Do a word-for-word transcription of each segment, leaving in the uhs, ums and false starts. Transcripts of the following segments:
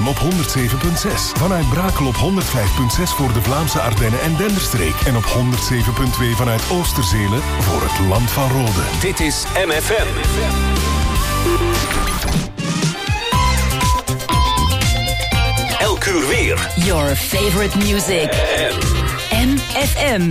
op honderd zeven komma zes. Vanuit Brakel op honderd vijf komma zes voor de Vlaamse Ardennen en Denderstreek. En op honderd zeven komma twee vanuit Oosterzelen voor het Land van Rode. Dit is M F M. Elk uur weer. Your favorite music. M F M.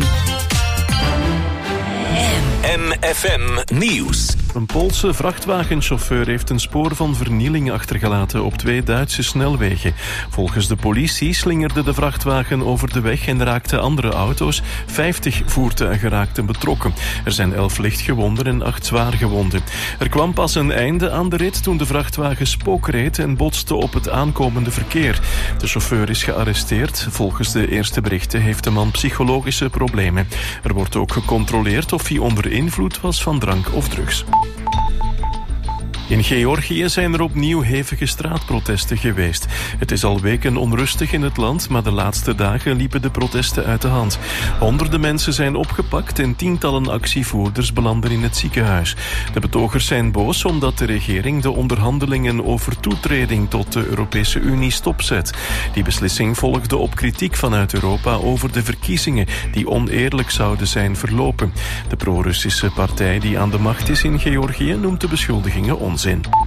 M F M Nieuws. Een Poolse vrachtwagenchauffeur heeft een spoor van vernieling achtergelaten op twee Duitse snelwegen. Volgens de politie slingerde de vrachtwagen over de weg en raakten andere auto's. vijftig voertuigen raakten betrokken. Er zijn elf lichtgewonden en acht zwaargewonden. Er kwam pas een einde aan de rit toen de vrachtwagen spookreed en botste op het aankomende verkeer. De chauffeur is gearresteerd. Volgens de eerste berichten heeft de man psychologische problemen. Er wordt ook gecontroleerd of hij onder invloed was van drank of drugs. In Georgië zijn er opnieuw hevige straatprotesten geweest. Het is al weken onrustig in het land, maar de laatste dagen liepen de protesten uit de hand. Honderden mensen zijn opgepakt en tientallen actievoerders belanden in het ziekenhuis. De betogers zijn boos omdat de regering de onderhandelingen over toetreding tot de Europese Unie stopzet. Die beslissing volgde op kritiek vanuit Europa over de verkiezingen die oneerlijk zouden zijn verlopen. De pro-Russische partij die aan de macht is in Georgië noemt de beschuldigingen onzin.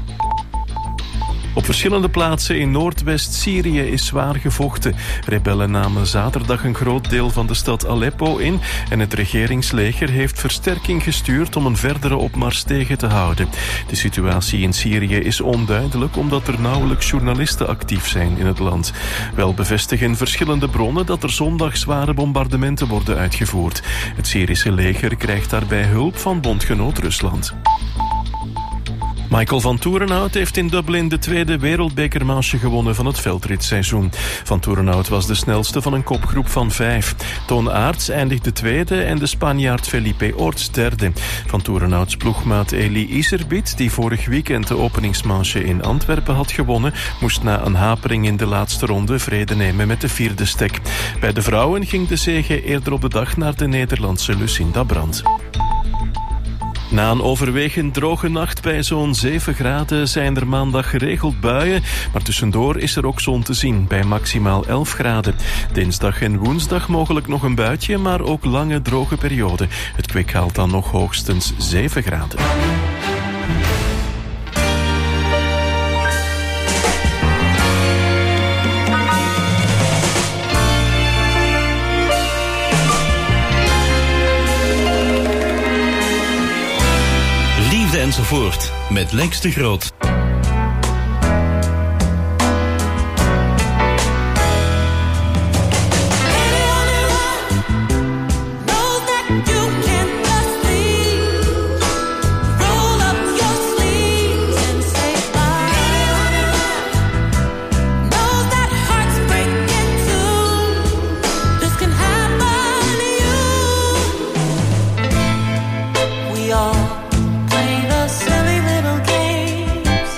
Op verschillende plaatsen in Noordwest-Syrië is zwaar gevochten. Rebellen namen zaterdag een groot deel van de stad Aleppo in en het regeringsleger heeft versterking gestuurd om een verdere opmars tegen te houden. De situatie in Syrië is onduidelijk omdat er nauwelijks journalisten actief zijn in het land. Wel bevestigen verschillende bronnen dat er zondag zware bombardementen worden uitgevoerd. Het Syrische leger krijgt daarbij hulp van bondgenoot Rusland. Michael van Toerenhout heeft in Dublin de tweede wereldbekermanche gewonnen van het veldritseizoen. Van Toerenhout was de snelste van een kopgroep van vijf. Toon Aerts eindigde tweede en de Spanjaard Felipe Orts derde. Van Toerenhouts ploegmaat Elie Iserbyt, die vorig weekend de openingsmanche in Antwerpen had gewonnen, moest na een hapering in de laatste ronde vrede nemen met de vierde stek. Bij de vrouwen ging de zege eerder op de dag naar de Nederlandse Lucinda Brandt. Na een overwegend droge nacht bij zo'n zeven graden zijn er maandag geregeld buien, maar tussendoor is er ook zon te zien bij maximaal elf graden. Dinsdag en woensdag mogelijk nog een buitje, maar ook lange droge perioden. Het kwik haalt dan nog hoogstens zeven graden. Enzovoort met Lex de Groot. Play the silly little games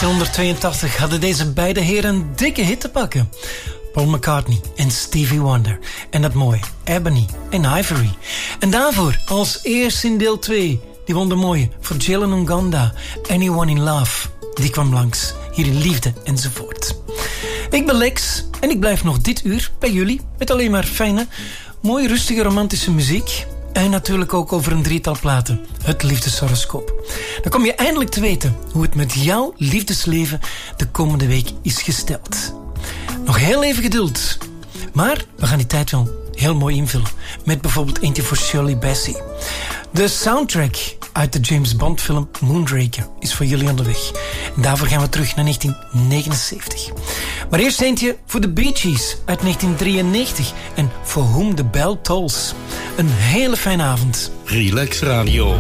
negentienhonderdtweeëntachtig hadden deze beide heren een dikke hit te pakken. Paul McCartney en Stevie Wonder. En dat mooie Ebony en Ivory. En daarvoor als eerst in deel twee... die won de mooie voor Jalen Uganda. Anyone in Love. Die kwam langs. Hier in Liefde enzovoort. Ik ben Lex en ik blijf nog dit uur bij jullie... met alleen maar fijne, mooie, rustige, romantische muziek... en natuurlijk ook over een drietal platen. Het liefdeshoroscoop. Dan kom je eindelijk te weten hoe het met jouw liefdesleven... de komende week is gesteld. Nog heel even geduld. Maar we gaan die tijd wel heel mooi invullen. Met bijvoorbeeld eentje voor Shirley Bassey. De soundtrack uit de James Bond film Moonraker is voor jullie onderweg. En daarvoor gaan we terug naar negentien negenenzeventig. Maar eerst eentje voor de Bee Gees uit negentien drieënnegentig. En For Whom the Bell Tolls. Een hele fijne avond. Relax Radio.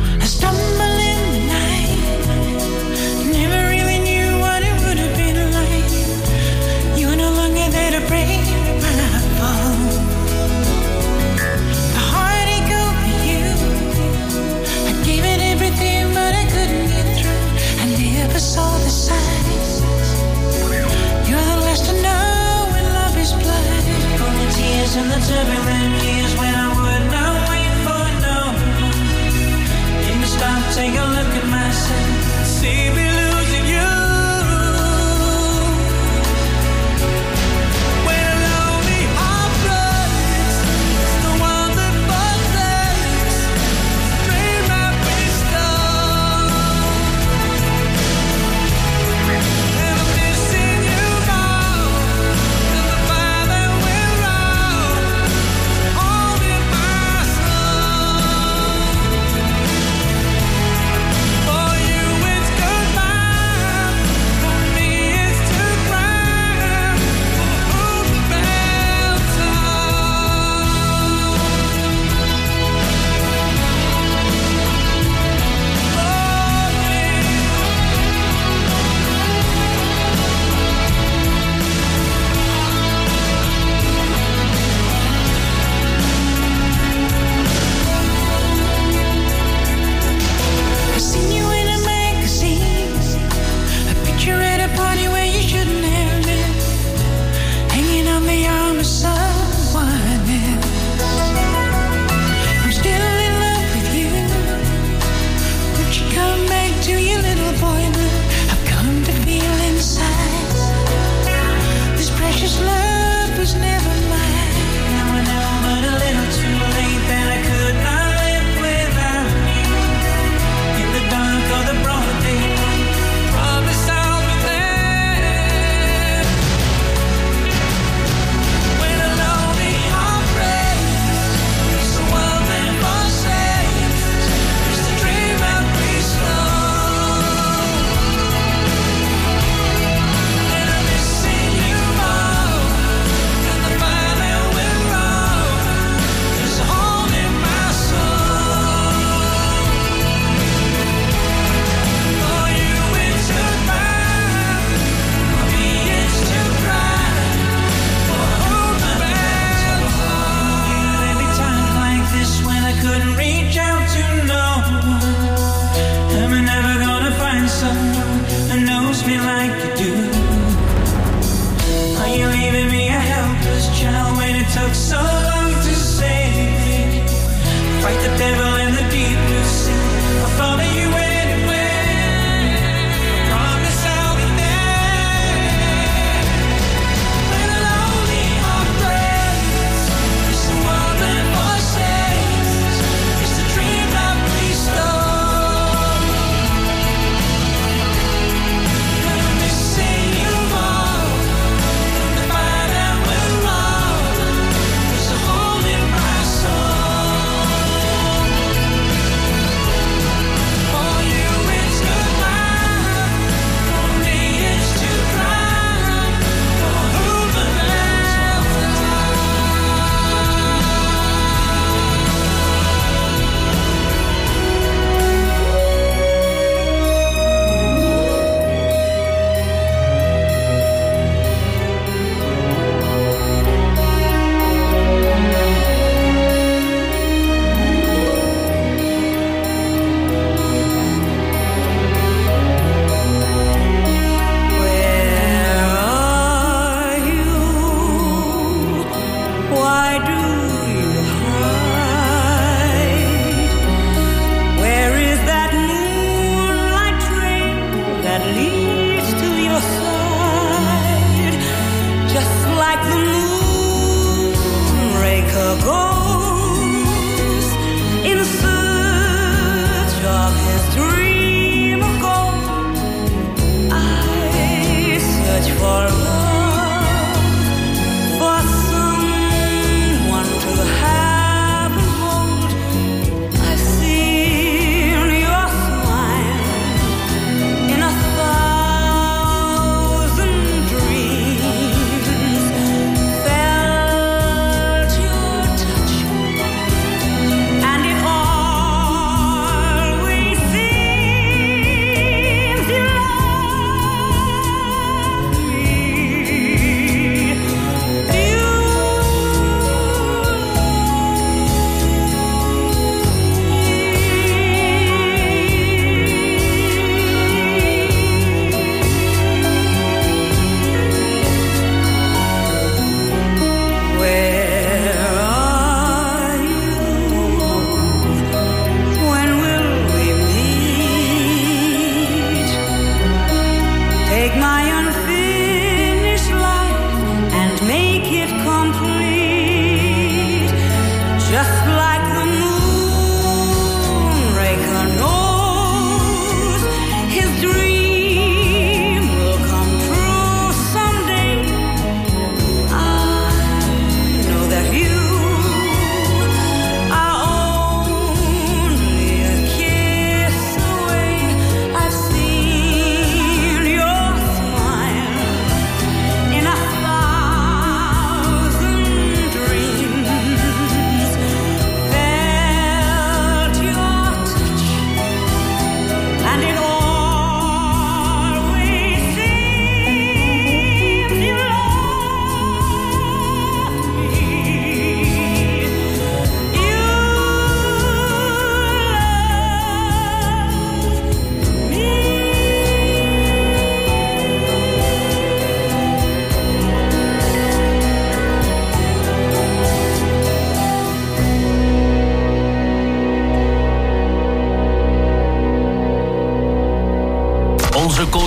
Saw the signs. You're the last to know when love is blind. From the tears and the turbulent years when I would not wait for no one. Didn't stop, take a look at myself. See me losing you. When a lonely heart breaks, it's the one that forsakes. Dream I've been stung.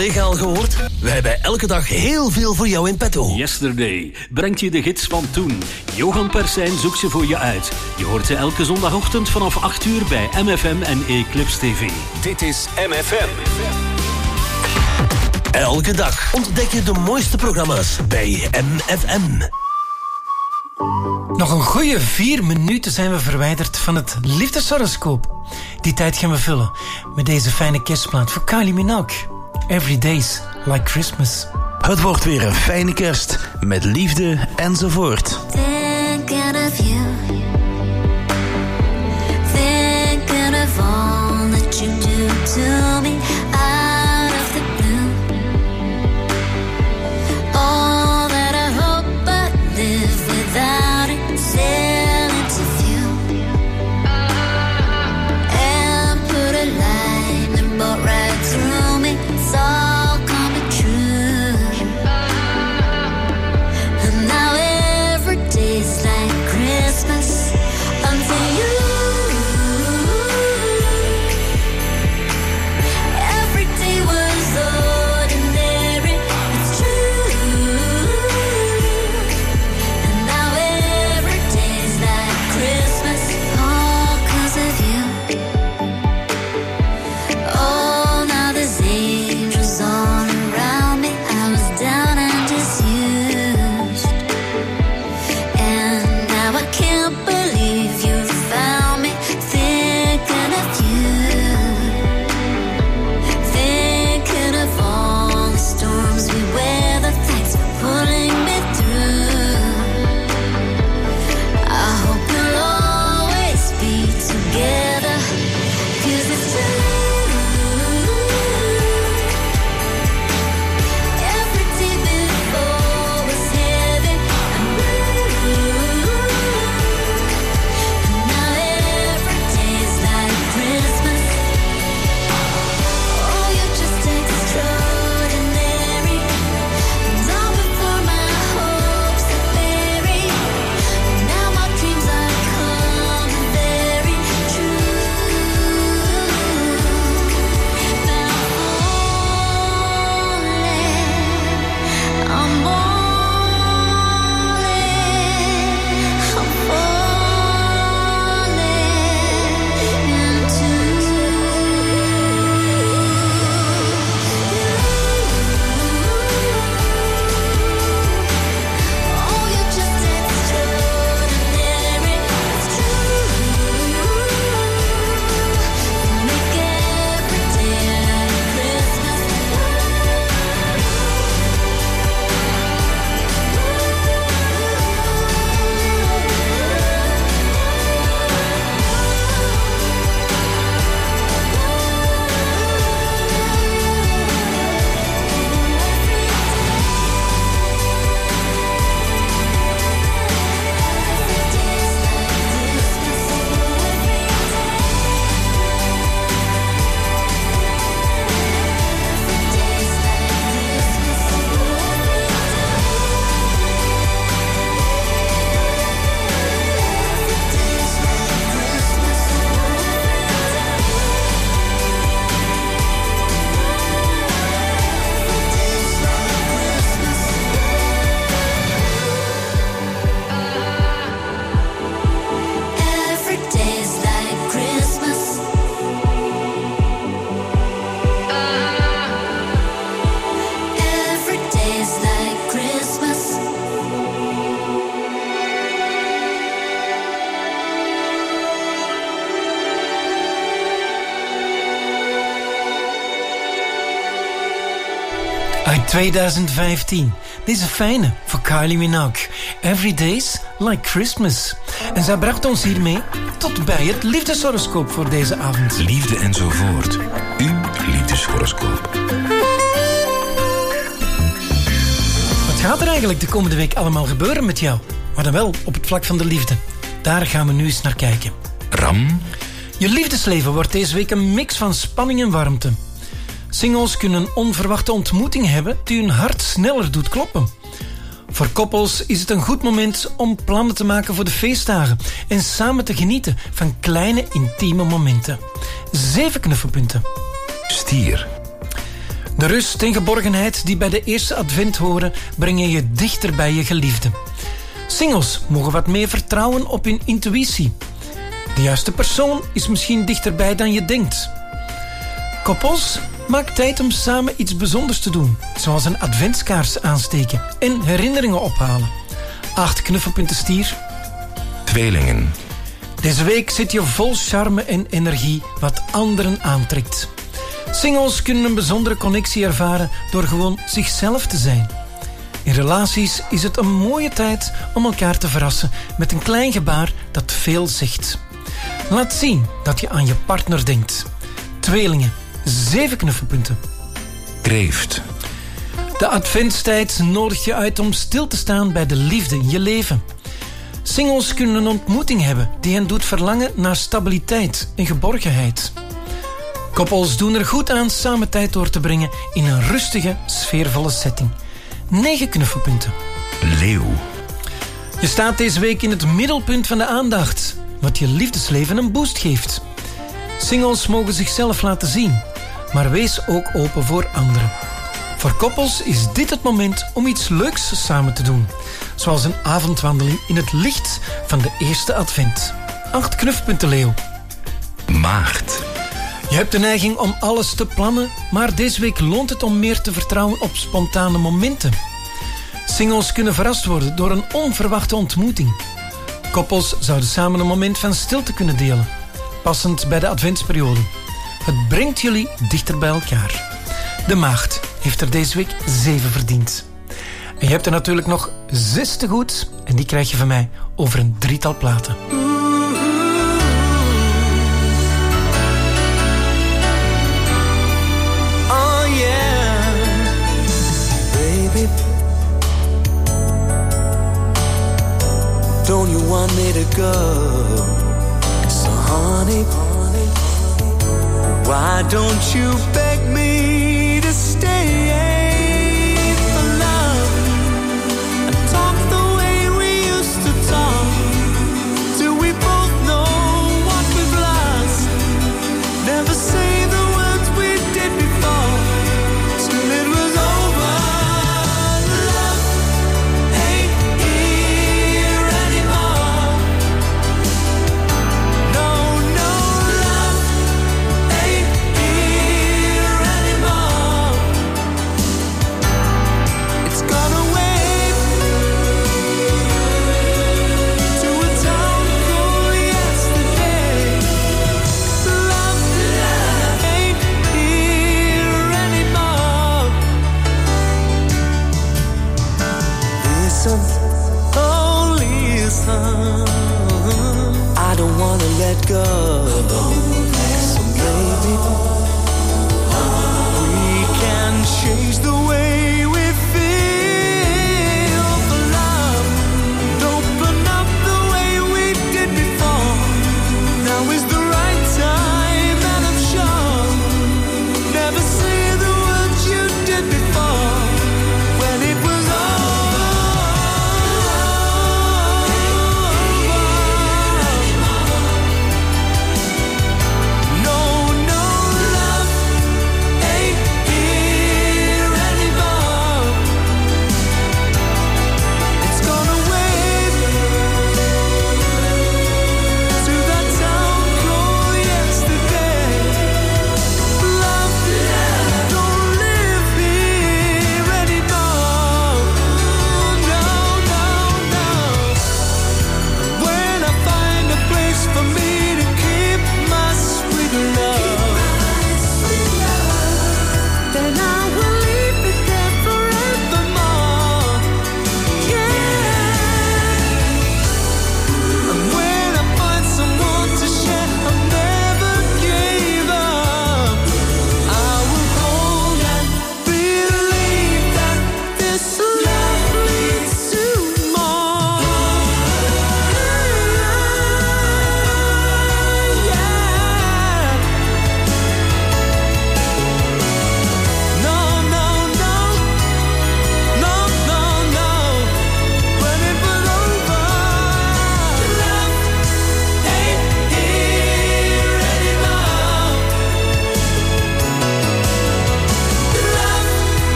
collega al gehoord? Wij hebben elke dag heel veel voor jou in petto. Yesterday brengt je de gids van toen. Johan Persijn zoekt ze voor je uit. Je hoort ze elke zondagochtend vanaf acht uur bij M F M en Eclipse T V. Dit is M F M. Elke dag ontdek je de mooiste programma's bij M F M. Nog een goede vier minuten zijn we verwijderd van het liefdeshoroscoop. Die tijd gaan we vullen met deze fijne kerstplaat voor Kylie Minogue. Every Day's Like Christmas. Het wordt weer een fijne kerst met liefde enzovoort. Thinking of you, thinking of all that you do to me out of the blue. All that I hope but live without it, sailing to view and put a line and boat right through me. It's all coming true, and now every day's like Christmas until you. Every day was ordinary, it's true, and now every day's like Christmas, all 'cause of you. Oh, now there's angels all around me. I was down and disused, and now I can't believe you found me. Thinking of you, thinking of all the storms we weather. Thanks for pulling me through. I hope we'll always be together, 'cause it's true. Every day before was heavy and blue, and now every day's like Christmas. Oh, you're just extraordinary, and all before my hopes are buried. Now my dreams are coming very true. Now I'm falling, I'm falling, I'm falling into you. Oh, you're just extraordinary, it's true. Make every day like Christmas. Every day's like Christmas. Every day's like Christmas. Uit tweeduizend vijftien. Deze fijne voor Kylie Minogue. Every Day's Like Christmas. En zij bracht ons hiermee tot bij het liefdeshoroscoop voor deze avond. Liefde enzovoort. Uw liefdeshoroscoop. Wat gaat er eigenlijk de komende week allemaal gebeuren met jou? Maar dan wel op het vlak van de liefde. Daar gaan we nu eens naar kijken. Ram. Je liefdesleven wordt deze week een mix van spanning en warmte. Singles kunnen een onverwachte ontmoeting hebben die hun hart sneller doet kloppen. Voor koppels is het een goed moment om plannen te maken voor de feestdagen en samen te genieten van kleine intieme momenten. Zeven knuffelpunten. Stier. De rust en geborgenheid die bij de eerste advent horen, brengen je dichter bij je geliefde. Singles mogen wat meer vertrouwen op hun intuïtie. De juiste persoon is misschien dichterbij dan je denkt. Koppels, maak tijd om samen iets bijzonders te doen, zoals een adventskaars aansteken en herinneringen ophalen. Acht knuffelpunten stier. Tweelingen. Deze week zit je vol charme en energie wat anderen aantrekt. Singles kunnen een bijzondere connectie ervaren door gewoon zichzelf te zijn. In relaties is het een mooie tijd om elkaar te verrassen met een klein gebaar dat veel zegt. Laat zien dat je aan je partner denkt. Tweelingen, zeven knuffelpunten. Kreeft. De adventstijd nodigt je uit om stil te staan bij de liefde in je leven. Singles kunnen een ontmoeting hebben die hen doet verlangen naar stabiliteit en geborgenheid. Koppels doen er goed aan samen tijd door te brengen in een rustige, sfeervolle setting. Negen knuffelpunten. Leeuw. Je staat deze week in het middelpunt van de aandacht, wat je liefdesleven een boost geeft. Singles mogen zichzelf laten zien, maar wees ook open voor anderen. Voor koppels is dit het moment om iets leuks samen te doen, zoals een avondwandeling in het licht van de eerste advent. Acht knufpunten, Leeuw. Maagd. Je hebt de neiging om alles te plannen, maar deze week loont het om meer te vertrouwen op spontane momenten. Singles kunnen verrast worden door een onverwachte ontmoeting. Koppels zouden samen een moment van stilte kunnen delen, passend bij de adventsperiode. Het brengt jullie dichter bij elkaar. De maagd heeft er deze week zeven verdiend. En je hebt er natuurlijk nog zes te goed, en die krijg je van mij over een drietal platen. Don't you want me to go? So honey, why don't you beg me to stay for love and talk the way we used to talk till we both know what we've lost. Never say the words we did before till it was over. Love ain't here anymore. No, no, love ain't here anymore.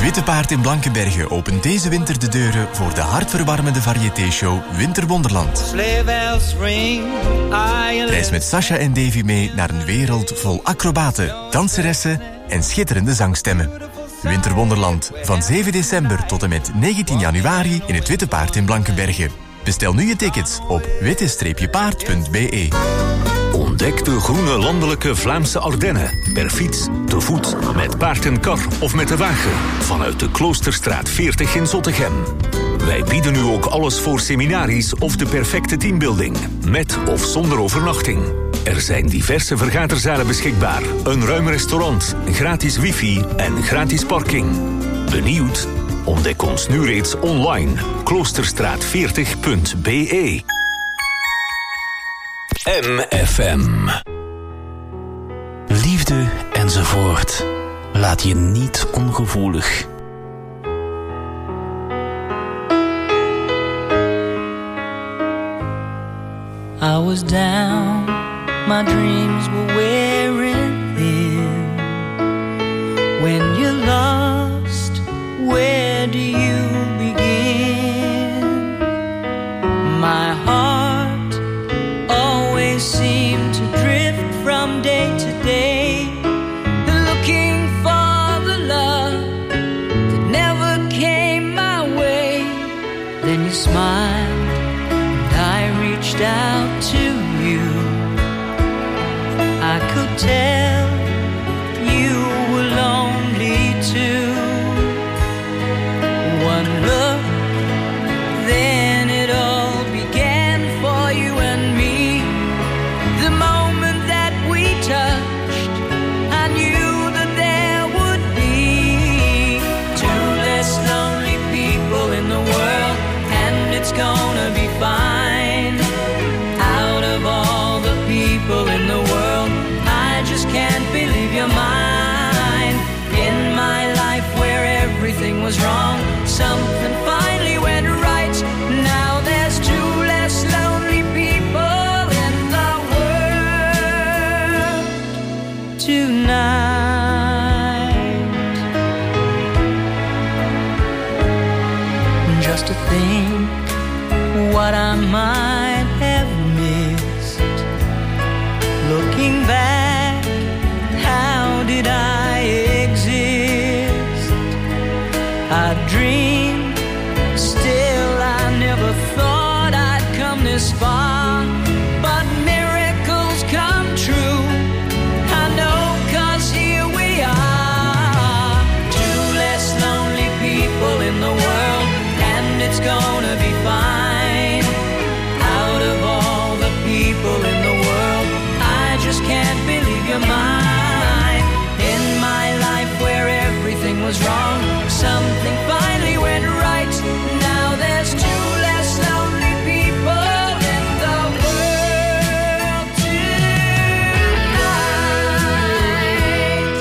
Witte Paard in Blankenberge opent deze winter de deuren voor de hartverwarmende variété-show Winterwonderland. Sleigh bells ring, I Reis met Sasha en Davy mee naar een wereld vol acrobaten, danseressen en schitterende zangstemmen. Winterwonderland, van zeven december tot en met negentien januari in het Witte Paard in Blankenberge. Bestel nu je tickets op witte paard punt b e. Ontdek de groene landelijke Vlaamse Ardennen. Per fiets, te voet, met paard en kar of met de wagen. Vanuit de Kloosterstraat veertig in Zottegem. Wij bieden nu ook alles voor seminaries of de perfecte teambuilding. Met of zonder overnachting. Er zijn diverse vergaderzalen beschikbaar. Een ruim restaurant, gratis wifi en gratis parking. Benieuwd? Ontdek ons nu reeds online. kloosterstraat veertig punt b e. M F M. Liefde enzovoort. Laat je niet ongevoelig. I was down, my dreams were wearing thin. When you're lost, where do you begin? My heart always seemed to drift from day to day, looking for the love that never came my way. Then you smiled and I reached out to you. I could tell you were lonely too. One look, then it all began for you and me. The moment that we touched, I knew that there would be two less lonely people in the world, and it's gonna be fine. Out of all the people in the world, I just can't believe you're mine. In my life where everything was wrong, something finally went right. Now there's two less lonely people in the world tonight. Just to think what I might have missed. Looking back, how did I exist? I dreamed, still I never thought I'd come this far. But miracles come true, I know, 'cause here we are. Two less lonely people in the world, and it's gonna be fine. Out of all the people in the world, I just can't believe you're mine. In my life where everything was wrong, something finally went right. Now there's two less lonely people in the world tonight.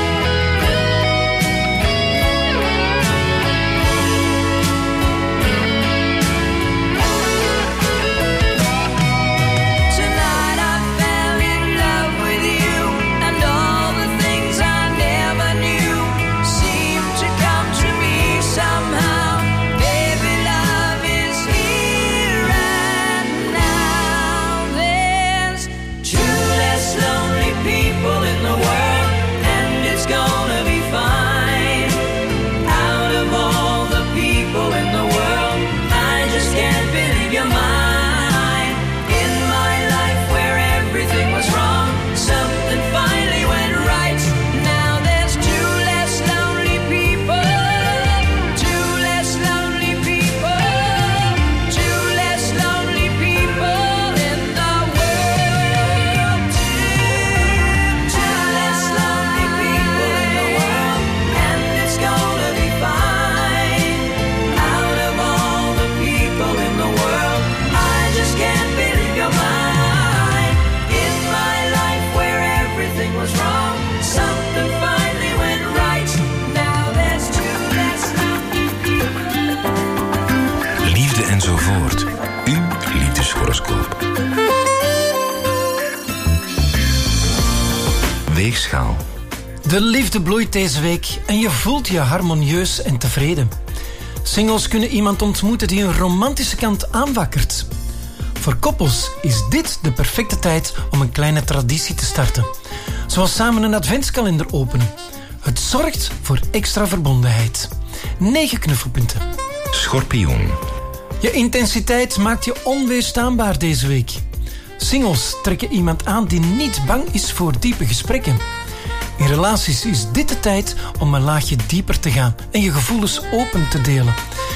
Tonight I fell in love with you, and all the things I never knew seemed to come to me somehow. Baby, love is here and now. There's two less lonely people in the world, and it's gonna be fine. Out of all the people in the world, I just can't believe you're mine. In my life where everything was wrong, something finally went right. Now there's two less lonely people, two less lonely people, two less lonely people in the world. Two less lonely people in the world, and it's gonna be fine. Out of all the people in the world, I just can't believe you're mine. In my life where everything was wrong, something finally went right. Now there's two less lonely people. Liefde enzovoort. Uw liefdeshoroscoop. Weegschaal. De liefde bloeit deze week en je voelt je harmonieus en tevreden. Singles kunnen iemand ontmoeten die een romantische kant aanwakkert. Voor koppels is dit de perfecte tijd om een kleine traditie te starten. Zoals samen een adventskalender openen. Het zorgt voor extra verbondenheid. negen knuffelpunten. Schorpioen. Je intensiteit maakt je onweerstaanbaar deze week. Singles trekken iemand aan die niet bang is voor diepe gesprekken. In relaties is dit de tijd om een laagje dieper te gaan en je gevoelens open te delen.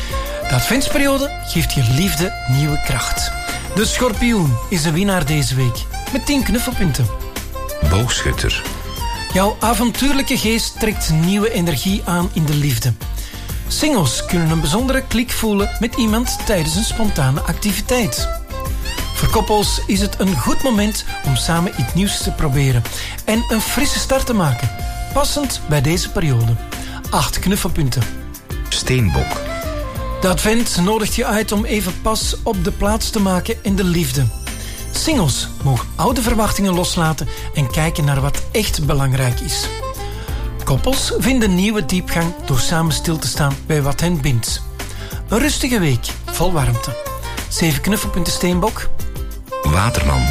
De adventsperiode geeft je liefde nieuwe kracht. De schorpioen is de winnaar deze week met tien knuffelpunten. Boogschutter. Jouw avontuurlijke geest trekt nieuwe energie aan in de liefde. Singles kunnen een bijzondere klik voelen met iemand tijdens een spontane activiteit. Voor koppels is het een goed moment om samen iets nieuws te proberen en een frisse start te maken, passend bij deze periode. Acht knuffelpunten. Steenbok. De advent nodigt je uit om even pas op de plaats te maken in de liefde. Singles mogen oude verwachtingen loslaten en kijken naar wat echt belangrijk is. Koppels vinden nieuwe diepgang door samen stil te staan bij wat hen bindt. Een rustige week, vol warmte. Zeven knuffelpunten Steenbok. Waterman.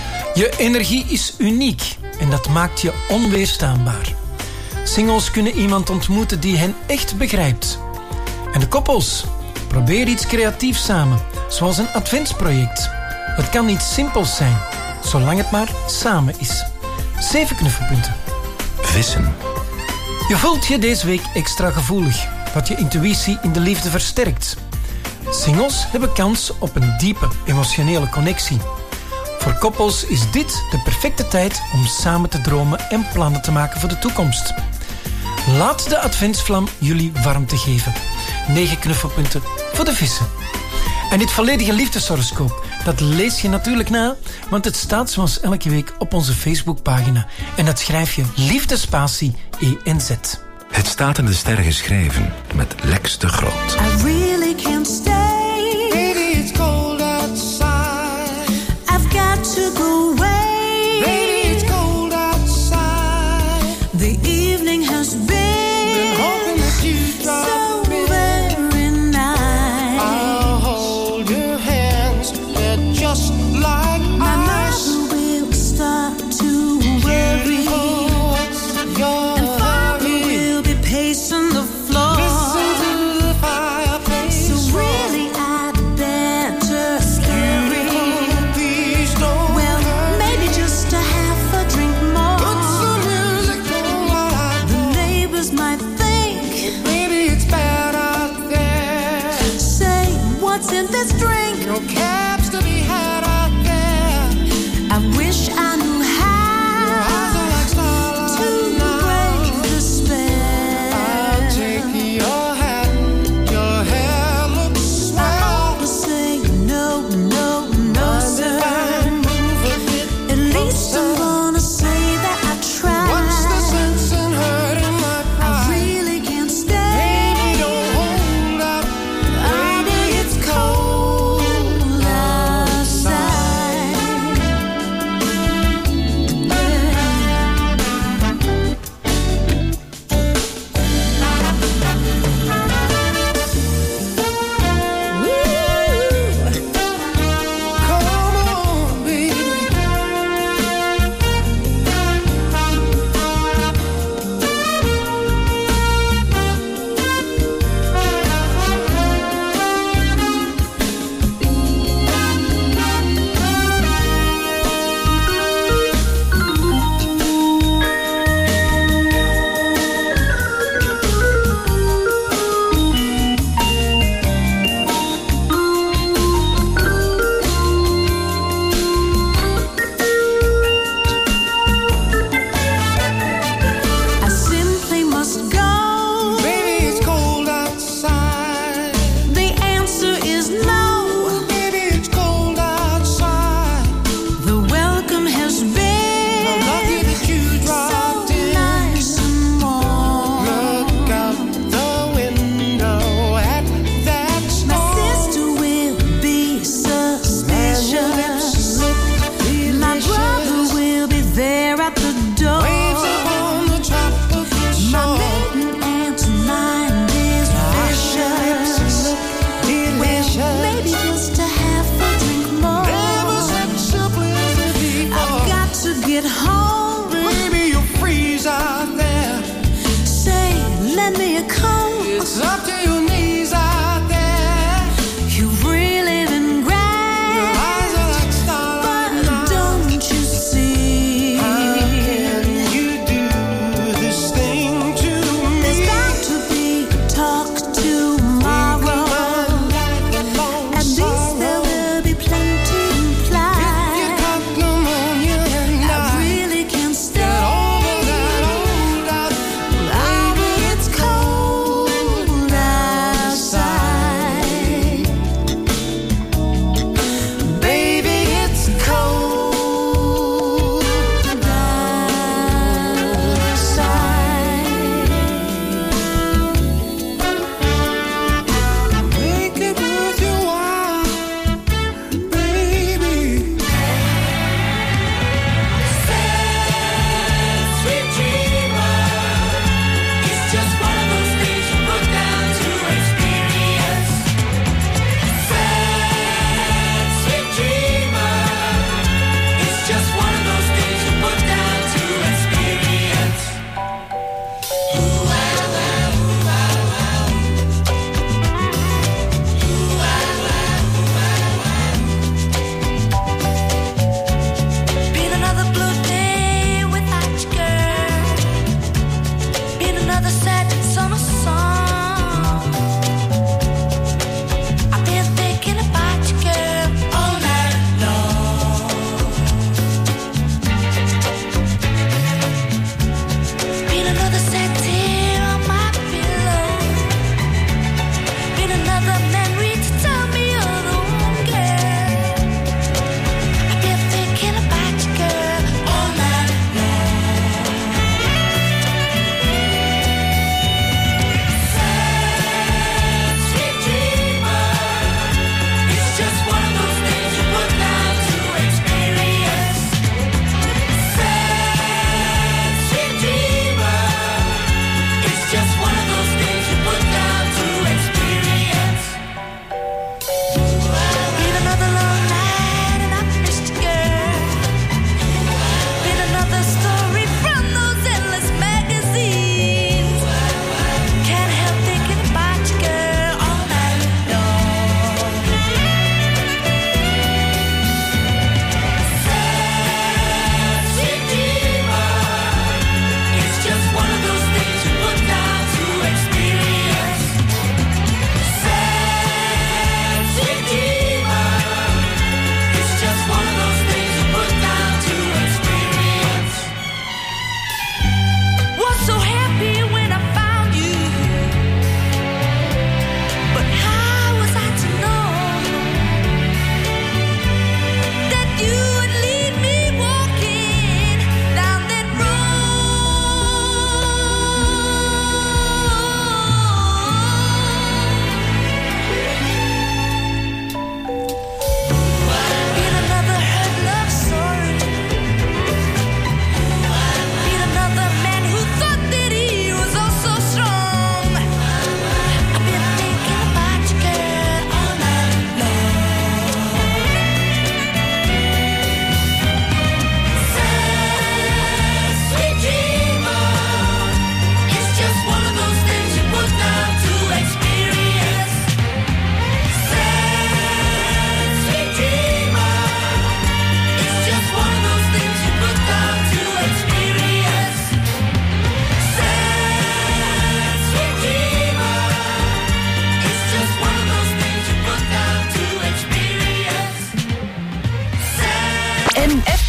Je energie is uniek en dat maakt je onweerstaanbaar. Singles kunnen iemand ontmoeten die hen echt begrijpt. En de koppels, probeer iets creatiefs samen, zoals een adventsproject. Het kan iets simpels zijn, zolang het maar samen is. Zeven knuffelpunten. Vissen. Je voelt je deze week extra gevoelig, wat je intuïtie in de liefde versterkt. Singles hebben kans op een diepe emotionele connectie. Voor koppels is dit de perfecte tijd om samen te dromen en plannen te maken voor de toekomst. Laat de adventsvlam jullie warmte geven. Negen knuffelpunten voor de vissen. En dit volledige liefdeshoroscoop, dat lees je natuurlijk na, want het staat zoals elke week op onze Facebookpagina. En dat schrijf je liefdespatie E N Z. Het staat in de sterren geschreven met Lex de Groot. I really can't stay. Baby, it's cold outside. I've got to go away. Baby, it's cold outside. The evening has been, Been hoping that you drop so in. very nice. I'll hold your hands. They're just like My ice. mind will start to worry. Beautiful, what's your And Father hurry? will be pacing the floor. Listen to the fireplace.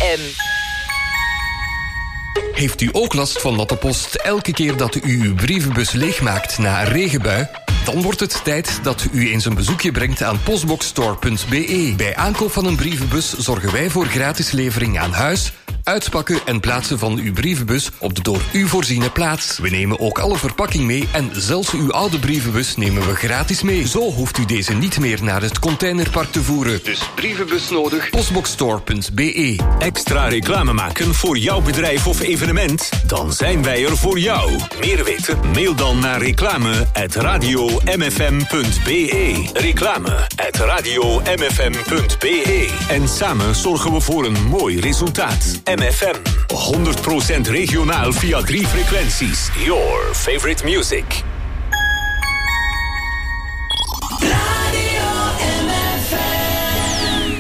M. Heeft u ook last van natte post elke keer dat u uw brievenbus leegmaakt na een regenbui? Dan wordt het tijd dat u eens een bezoekje brengt aan postboxstore punt b e. Bij aankoop van een brievenbus zorgen wij voor gratis levering aan huis, uitpakken en plaatsen van uw brievenbus op de door u voorziene plaats. We nemen ook alle verpakking mee en zelfs uw oude brievenbus nemen we gratis mee. Zo hoeft u deze niet meer naar het containerpark te voeren. Dus brievenbus nodig, postboxstore punt b e. Extra reclame maken voor jouw bedrijf of evenement? Dan zijn wij er voor jou. Meer weten? Mail dan naar reclame at radio m f m punt b e. Reclame at radio m f m punt b e. En samen zorgen we voor een mooi resultaat. M F M. honderd procent regionaal via drie frequenties. Your favorite music. Radio M F M.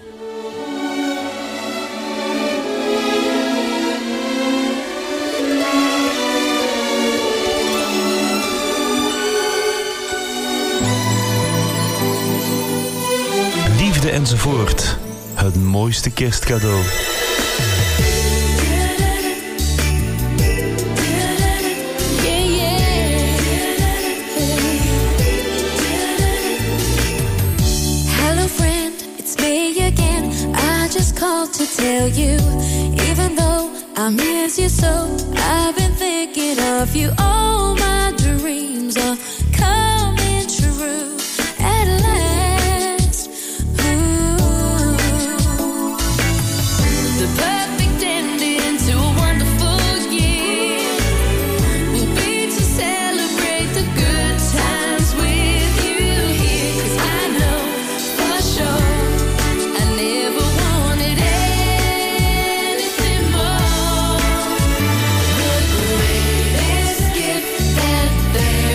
Liefde enzovoort. Het mooiste kerstcadeau. To tell you, even though I miss you so, I've been thinking of you. All my dreams are coming true at last. Ooh. The perfect ending to a wonderful year will be to celebrate the good times with you here. 'Cause I know for sure I never wanted it. There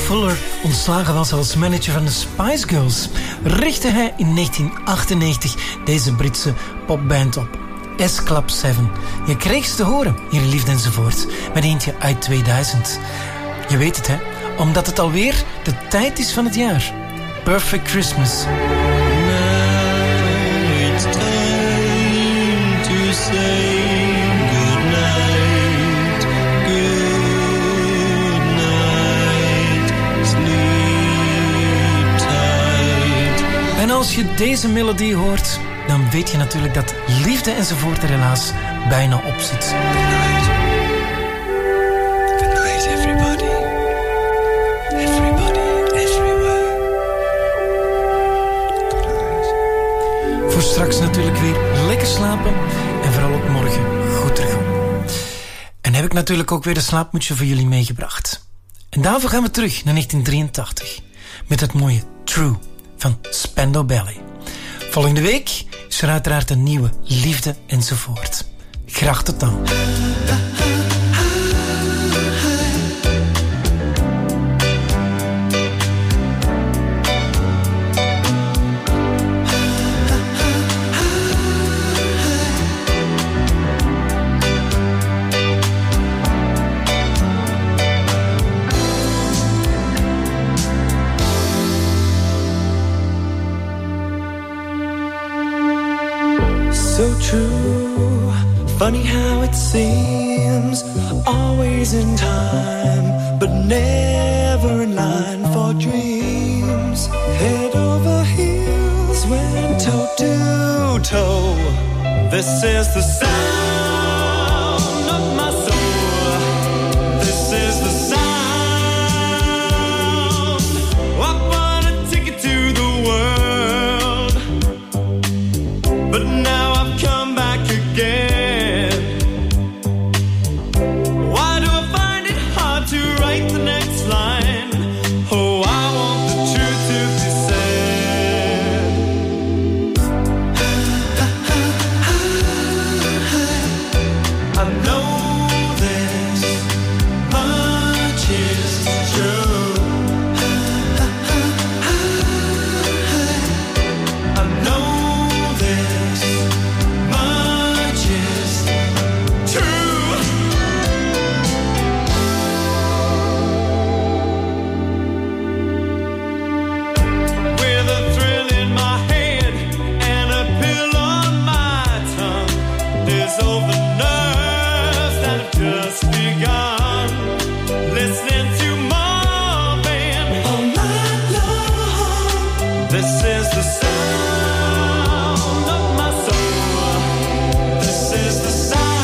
Fuller ontslagen was als manager van de Spice Girls, richtte hij in negentien achtennegentig deze Britse popband op. S-Club zeven. Je kreeg ze te horen, hier in Liefde enzovoort, met eentje uit tweeduizend. Je weet het, hè? Omdat het alweer de tijd is van het jaar. Perfect Christmas. Now it's time to say goodnight, goodnight, sleep tight. En als je deze melodie hoort, dan weet je natuurlijk dat Liefde enzovoort er helaas bijna op zit. Goodnight. Goodnight, everybody. Everybody, everywhere. Goodnight. Voor straks natuurlijk weer lekker slapen en vooral ook morgen goed terug. En heb ik natuurlijk ook weer een slaapmutsje voor jullie meegebracht. En daarvoor gaan we terug naar negentien drieëntachtig met het mooie True van Spandau Ballet. Volgende week is er uiteraard een nieuwe Liefde enzovoort. Graag tot dan. So true, funny how it seems, always in time, but never in line for dreams. Head over heels, went toe to toe. This is the sound of my soul. This is the sound. I want a ticket to the world, but now I've come back again. Why do I find it hard to write the next line? Oh, I want the truth to be said. I know this much is true. I know this much is true. With a thrill in my head and a pill on my tongue, there's all the nerves that have just begun. Listening to Marvin all night long. This is the sound of my soul. This is the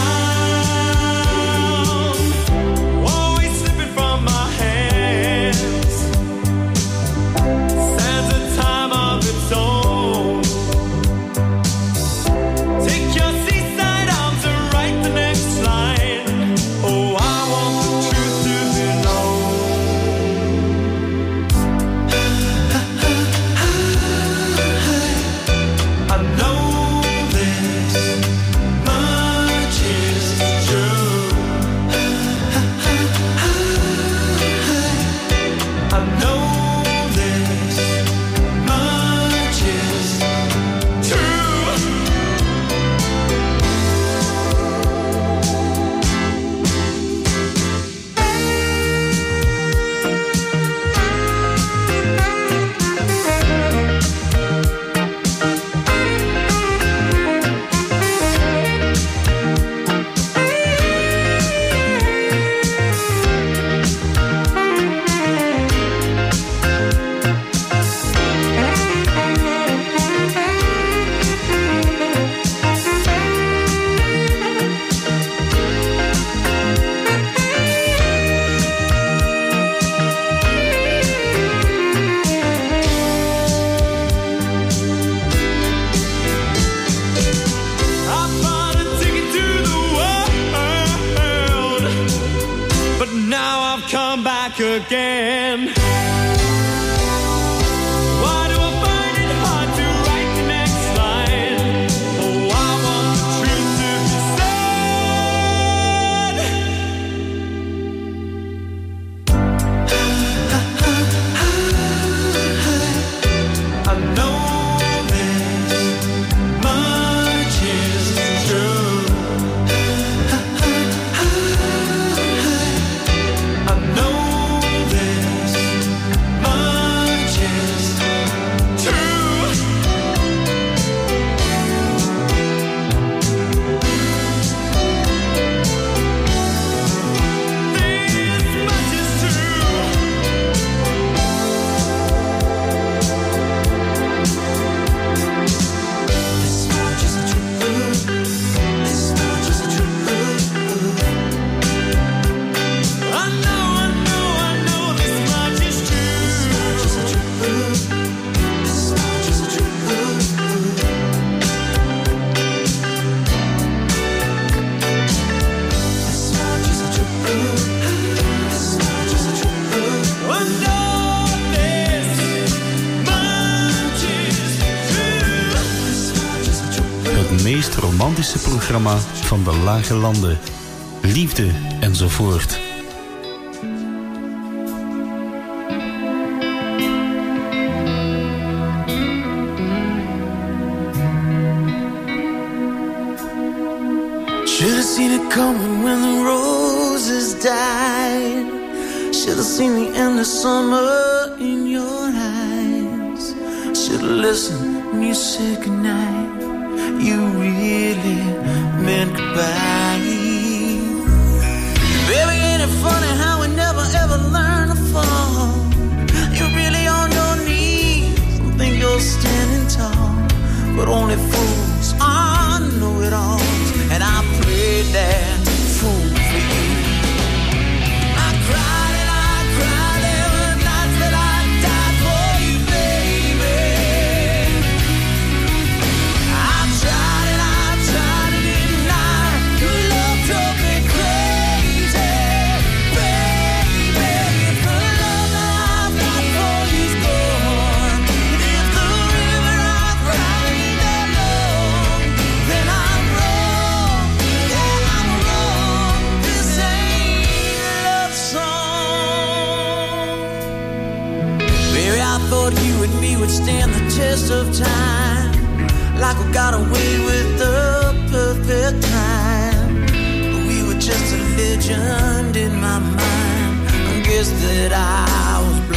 sound, always slipping from my hands. Stands a time of its own. Take your seaside arms and write the next line. Oh, I want the truth to be known. I know this much is true. I know this much is true. I bought a ticket to the world, but now I've come back again. Why do I find it hard to write the next line? Oh, I want the truth to be said. meest romantische programma van de lage landen. Liefde enzovoort. Should've seen it coming when the roses died. Should've seen the end of summer in your eyes. Should've listened when you said goodnight. You really meant goodbye. Baby, ain't it funny how we never ever learn to fall? You're really on your knees and think you're standing tall, but only fools are know-it-alls. And I prayed that fool for you. I cried and I cried. There were nights that I died for you, baby. I tried and I tried to deny your love drove me crazy, baby. If the love that I've got for you's gone, and if the river I've cried that long, then I'm wrong. Yeah, I'm wrong. This ain't a love song. Baby, I thought you and me would stand the test of time, like we got away with the perfect time. But we were just a legend in my mind. I guess that I was